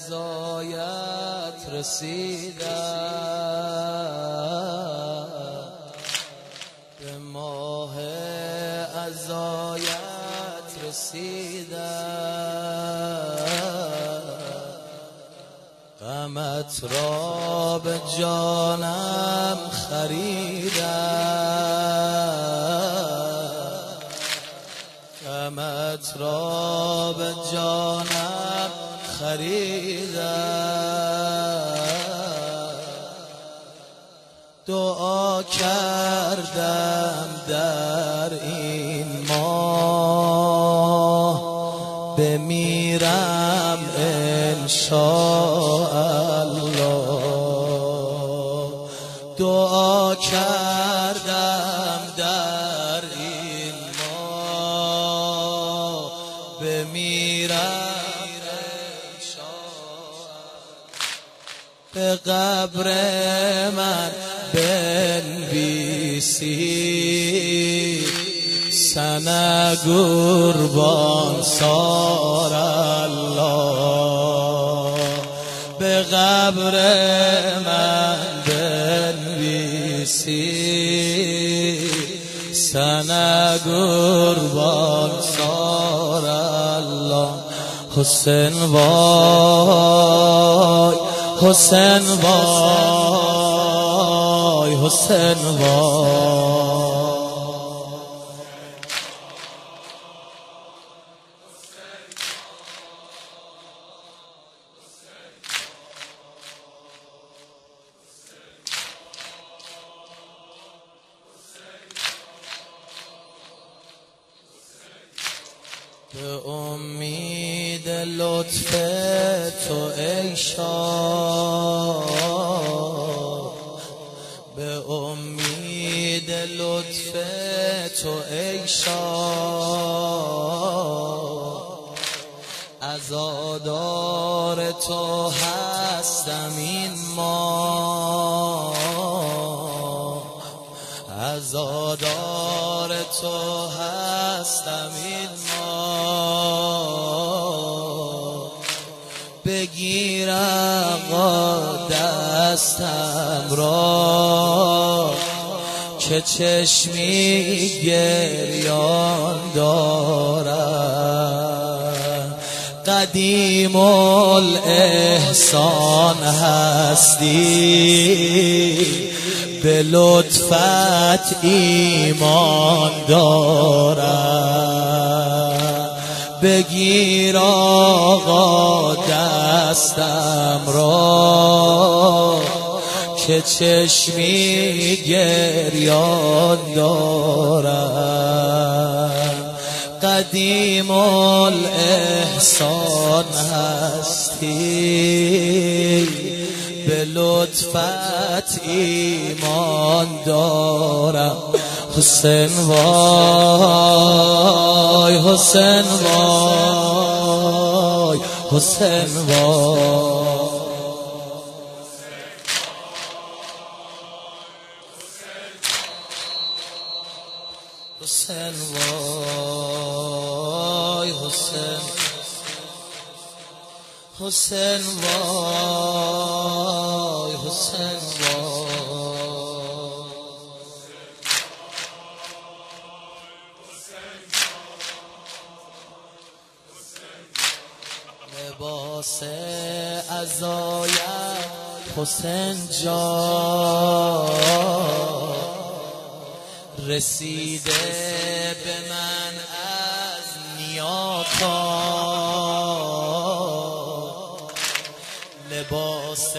عزایت رسیدم، به ماه عزایت رسیدم، غمت را به جانم خریدم، غمت را به جانم خریدم، دعا کردم در این ماه بمیرم انشاءالله، دعا کردم در این ماه بمیرم به قبر من بنویسی سنه قربان سار الله، به قبر من بنویسی سنه قربان سار الله. حسین وای حسین وای حسین وای، به امید لطف تو ای شاه، به امید لطف تو ای شاه، عزادار تو هستم این ماه، عزادار تو هستم این ماه، بگیر آقا دستم را که چشمی گریان دارم، قدیم الاحسان هستی به لطفت ایمان دارم، بگیر آقا دستم را که چشمی گریان دارم، قدیم الاحسان هستی به لطفت ایمان دارم. حسین وای حسین وای حسین وای، حسین وای حسین، حسین وای حسین وای، لباس عزایت حسین جان رسیده به من از نیاکان، لباس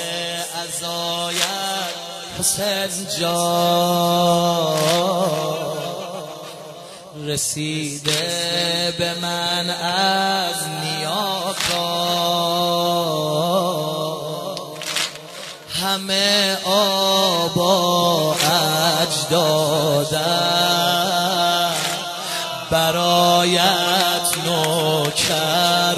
عزایت حسین جان رسیده به من از نیاکان، همه آبا اجدادم برایت نوکر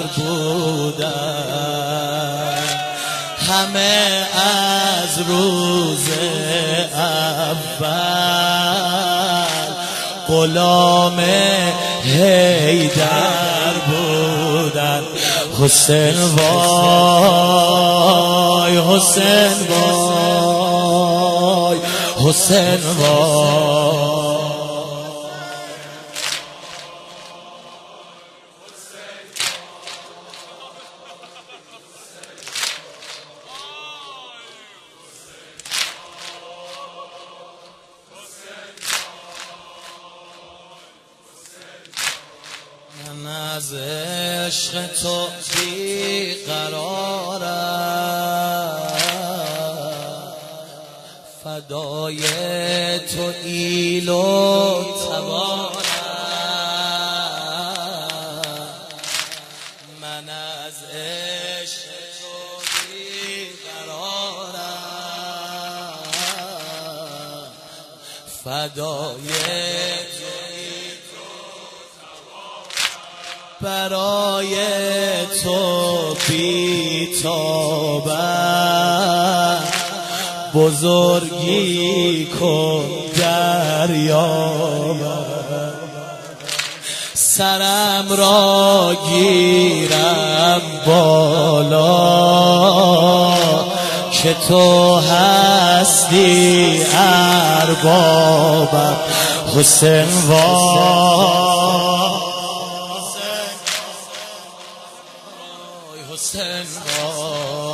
بودم، همه از روز اول غلام حیدر بودن. حسین وای حسین وای حسین وای. من از عشق تو بیقرارم، فدای تو ایل و توانم. من از عشق تو بیقرارم، فدای برای تو بیتابم. بزرگی کن دریابم، سرم را گیرم بالا که تو هستی اربابم. حسین وای حسین وای